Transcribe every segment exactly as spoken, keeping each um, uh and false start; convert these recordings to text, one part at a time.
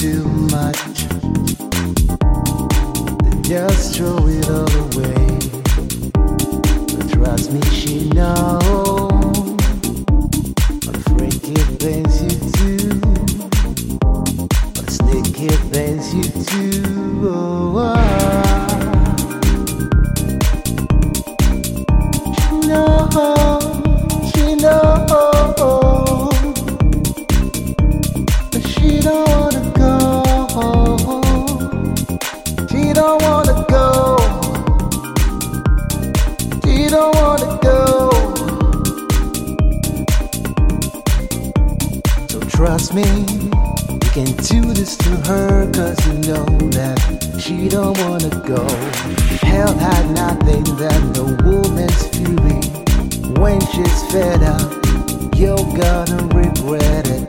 too much, then just throw it all away. But trust me, she knows what a freak it bends you to, what a snake it bends you to. Oh, oh. She knows, she knows. She don't wanna go. She don't wanna go. She don't wanna go. So trust me, you can do this to her, cause you know that she don't wanna go. Hell had nothing than the woman's fury. When she's fed up, you're gonna regret it.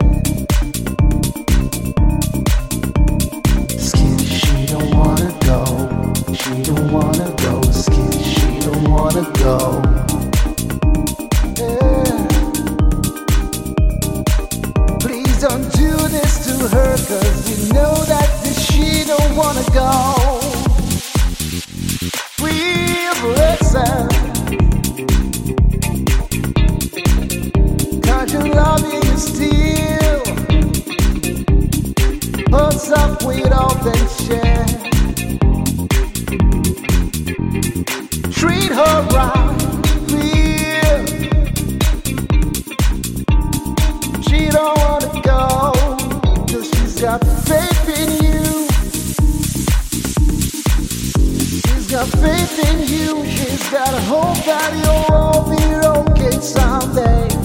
She don't wanna go, skin, she don't wanna go. Yeah. Please don't do this to her, cause you know that she don't wanna go. Please listen, cause your loving is still puts up with all that shit. Treat her right, please. She don't wanna go, cause she's got faith in you. She's got faith in you. She's got hope that you'll all be okay someday.